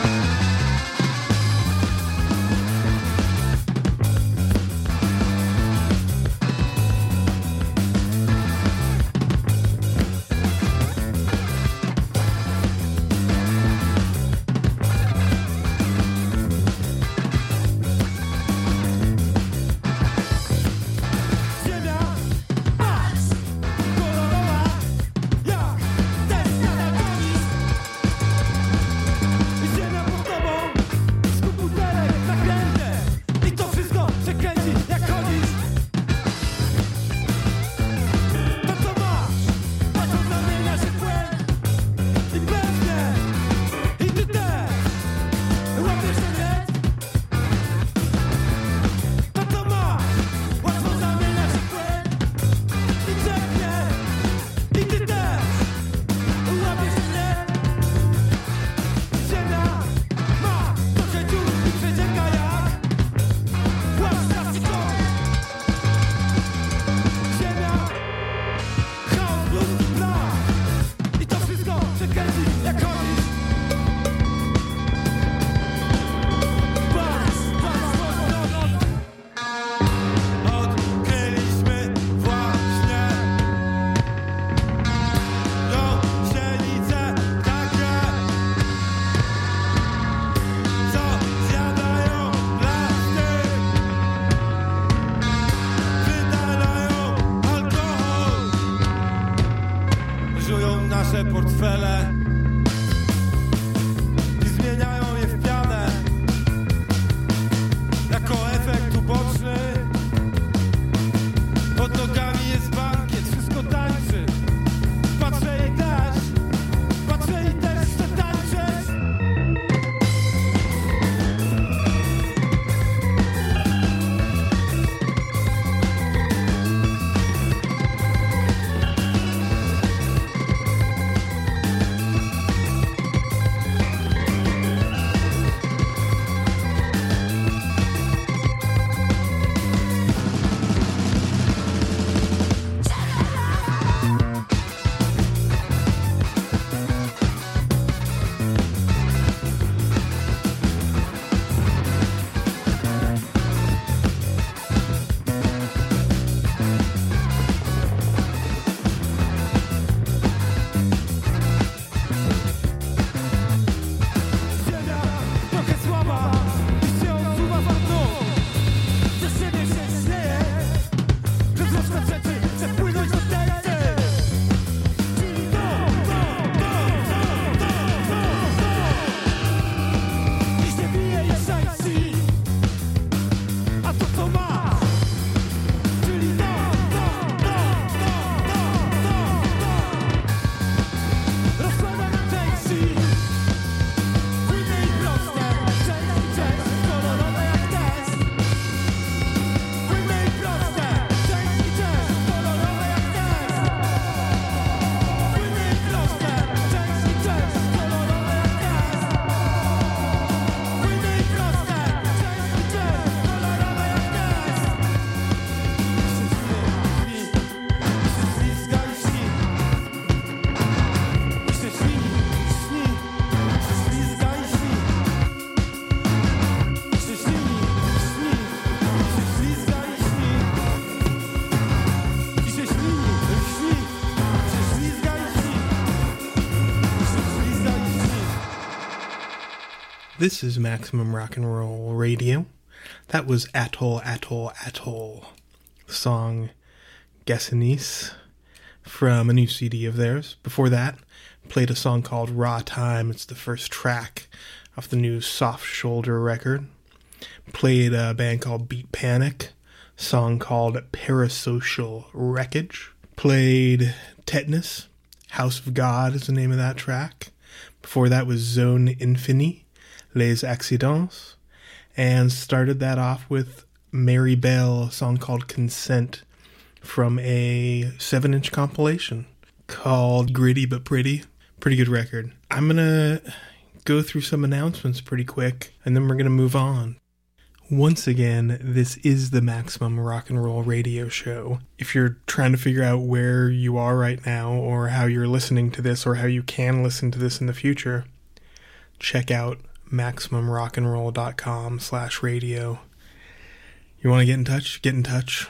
This is Maximum Rock and Roll Radio. That was Atoll, Atoll, Atoll. The song Gessenice from a new CD of theirs. Before that, played a song called Raw Time. It's the first track off the new Soft Shoulder record. Played a band called Beat Panic, a song called Parasocial Wreckage. Played Tetanus, House of God is the name of that track. Before that was Zone Infini, Les Accidents. And started that off with Mary Bell, a song called Consent from a 7-inch compilation called Gritty But Pretty. Pretty good record. I'm going to go through some announcements pretty quick, and then we're going to move on. Once again, this is the Maximum Rock and Roll Radio Show. If you're trying to figure out where you are right now, or how you're listening to this, or how you can listen to this in the future, check out MaximumRockandRoll.com/radio. You want to get in touch? Get in touch.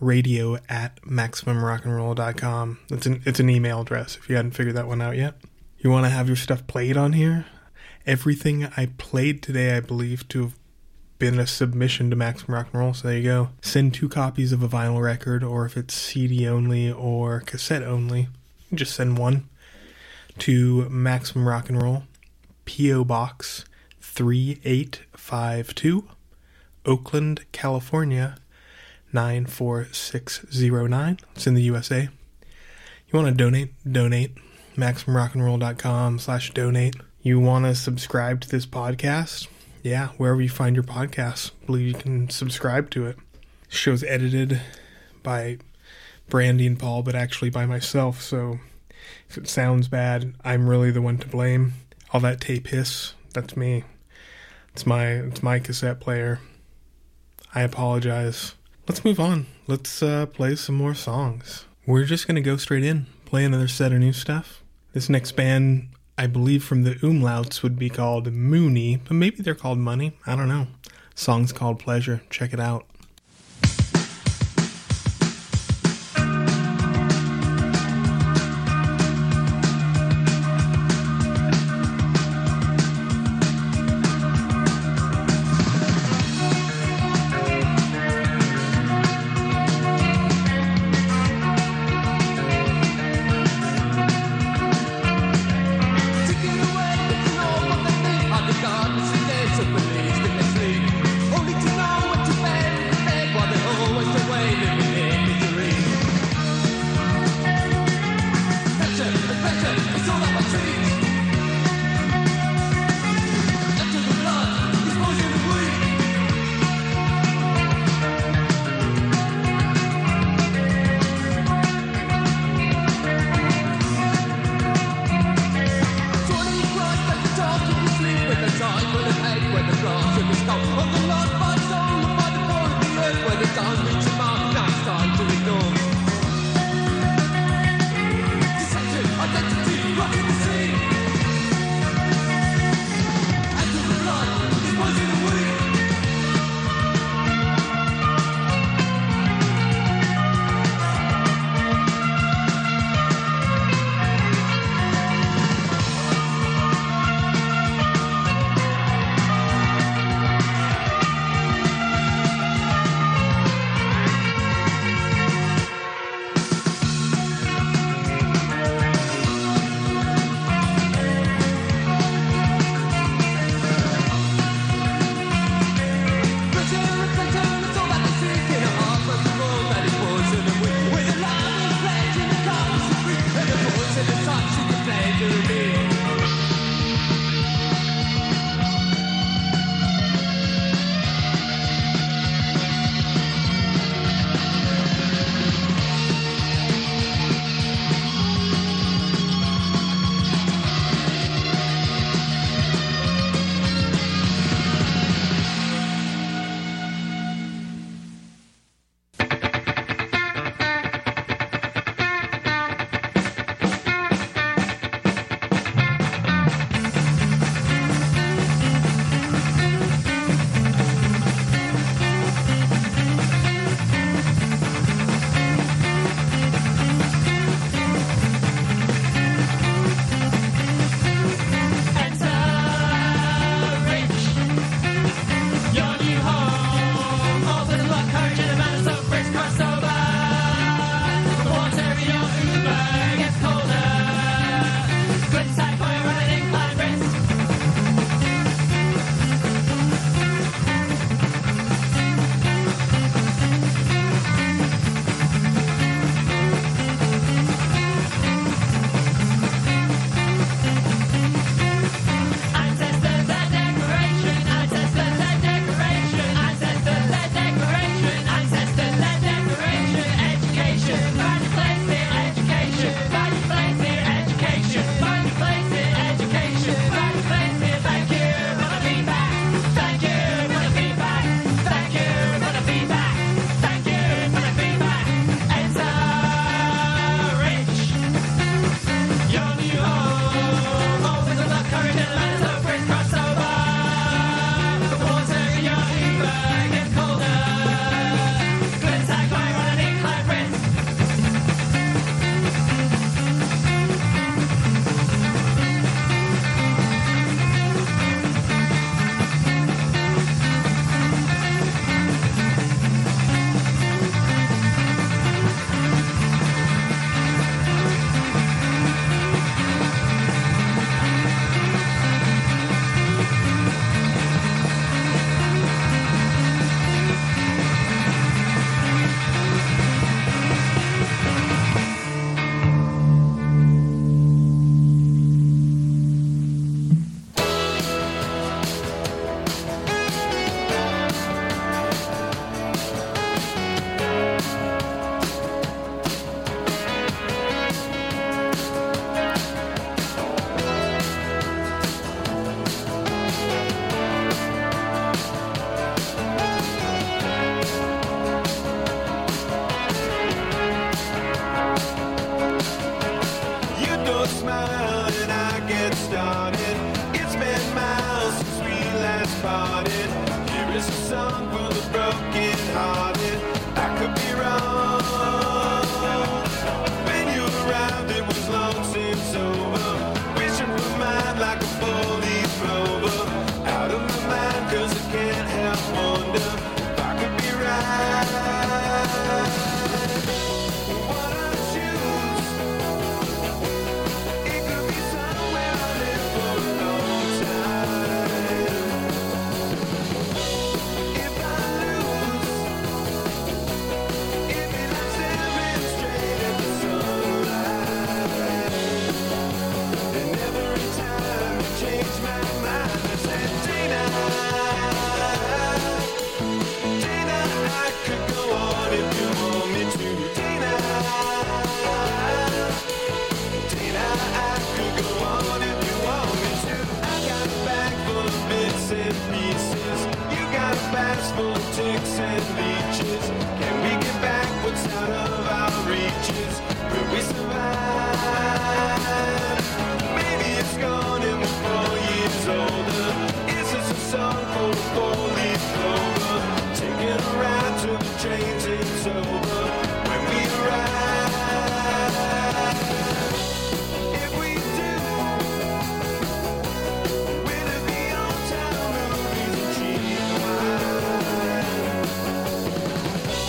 radio@MaximumRockandRoll.com. It's an email address if you hadn't figured that one out yet. You want to have your stuff played on here? Everything I played today, I believe, to have been a submission to Maximum Rock and Roll, so there you go. Send 2 copies of a vinyl record, or if it's CD only or cassette only, just send 1 to Maximum Rock and Roll, P.O. Box 3852, Oakland, California 94609. It's in the USA. You want to donate, MaximumRockandRoll.com/donate. You want to subscribe to this podcast? Yeah, wherever you find your podcasts, I believe you can subscribe to it. This show's edited by Brandy and Paul, but actually by myself, so if it sounds bad, I'm really the one to blame. All that tape hiss, that's me. It's my cassette player. I apologize. Let's move on. Let's play some more songs. We're just going to go straight in, play another set of new stuff. This next band, I believe from the Umlauts, would be called Mooney, but maybe they're called Money. I don't know. Song's called Pleasure. Check it out. Only to know what to bend. snakes and leeches. Can we get back what's out of our reaches? Will we survive? Maybe it's gone and we're 4 years older. Is this a song for a four-leaf clover? Taking a ride to the trains, it's over when we arrive. If we do, will it be old town movies and cheap wine?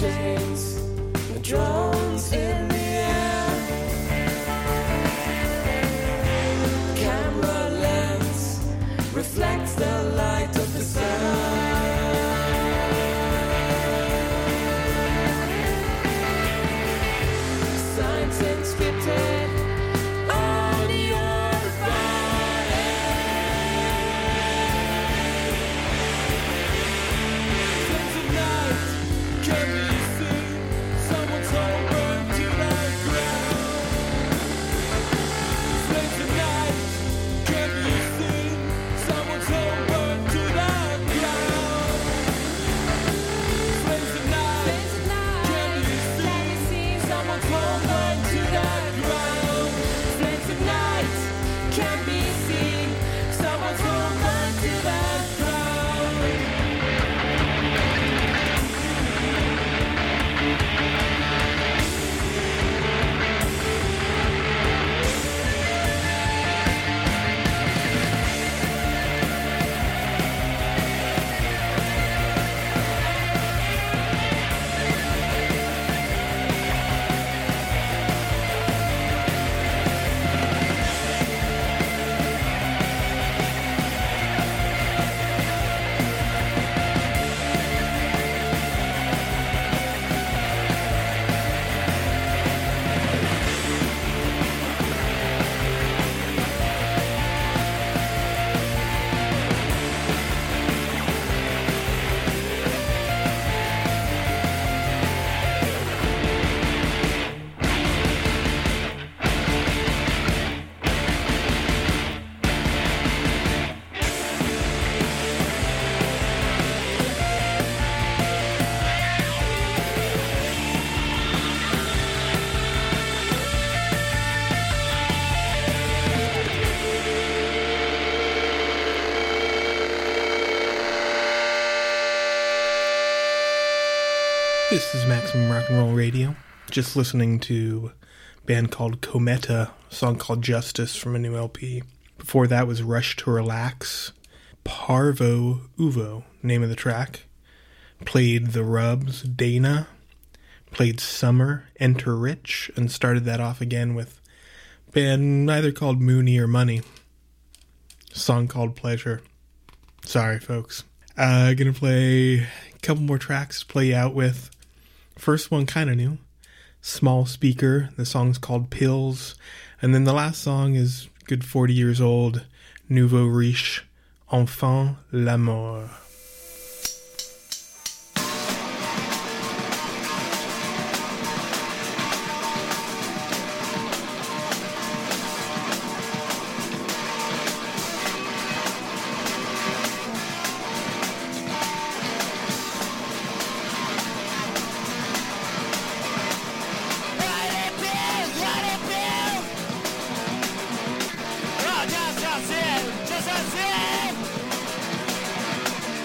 chains, the drones in the air. Camera lens reflects the light of the sun. Signs inscripted on your body. Flames of night can be seen. Someone's home burned to the ground. Flames of night can be seen. Someone's home burned to the ground. Flames of night can be seen. Someone's home burned to the ground. Flames of night can be seen. Someone's home burned to the ground. This is Maximum Rock and Roll Radio. Just listening to a band called Cometa, a song called Justice from a new LP. Before that was Rush to Relax, Parvo Uvo, name of the track. Played The Rubs, Dana. Played Summer, Enter Rich, and started that off again with a band either called Mooney or Money. A song called Pleasure. Sorry, folks. Gonna play a couple more tracks to play you out with. First one kind of new. Small Speaker. The song's called Pills. And then the last song is good 40 years old. Nouveau Riche. Enfant l'amour. Just as if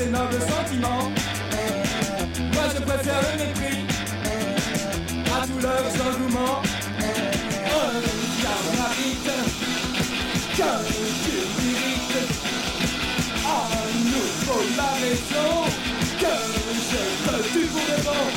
ces nobles sentiments. Moi je préfère le mépris à tous leurs engouements. Regarde que tu mérites. Ah, nous faut la raison que je te tue pour de bon.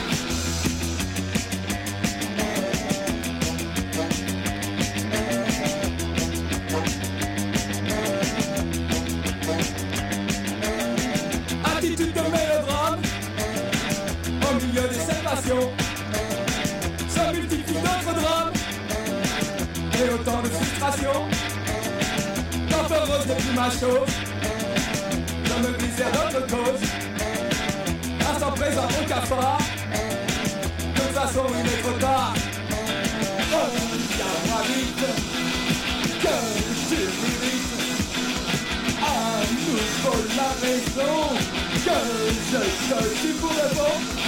Attitude de mélodrame au milieu des sept passions. Ça multiplie d'autres drames et autant de frustrations. Quand heureuse n'est plus ma chose, je me glisse vers d'autres causes. Instant présent au cafard, de toute façon il est trop tard. Regarde-moi vite, que tu mérites. Ah, nous faut la raison, que je te tue pour le bon.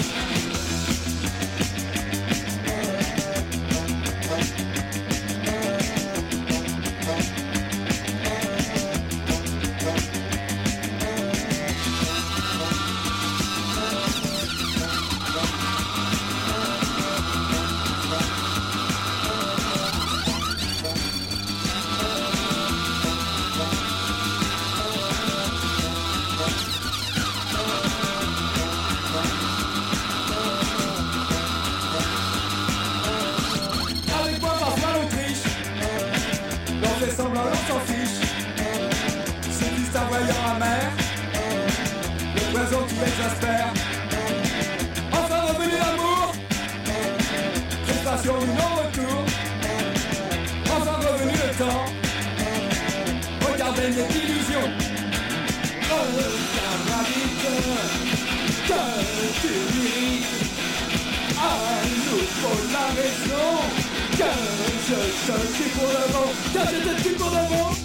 Semblant on s'en fiche. C'est juste un voyant amer. Le poison qui m'exaspère. Enfin revenu l'amour. Frustration ou non-retour. Enfin revenu le temps. Regardez mes illusions. Regarde-moi vite, que tu mérites. Ah, nous faut la raison. Que je te tue pour le bon. Que je te tue pour le bon.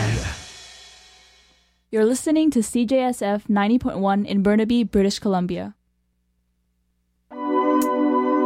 You're listening to CJSF 90.1 in Burnaby, British Columbia.